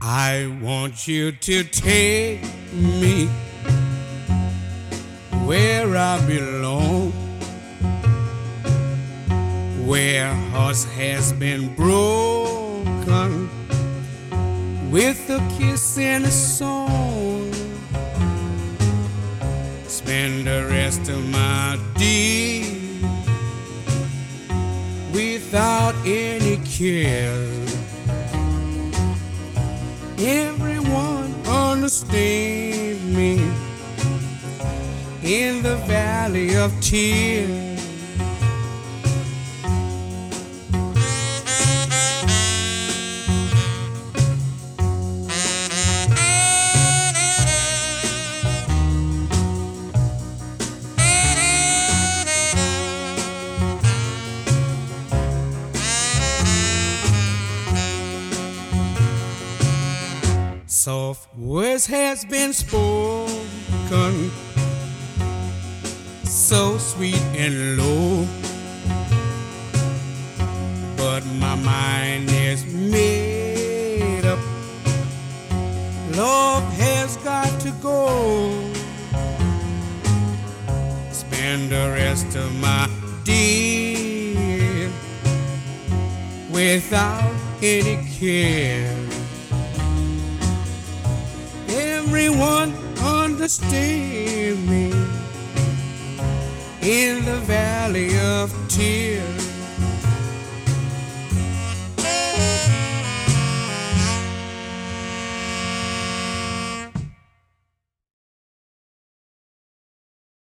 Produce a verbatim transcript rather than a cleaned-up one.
I want you to take me where I belong, where hearts has been broken with a kiss and a song. Spend the rest of my days without any care. Everyone understand me in the valley of tears. Soft words has been spoken, so sweet and low, but my mind is made up. Love has got to go. Spend the rest of my days without any care. Everyone understand me in the valley of tears.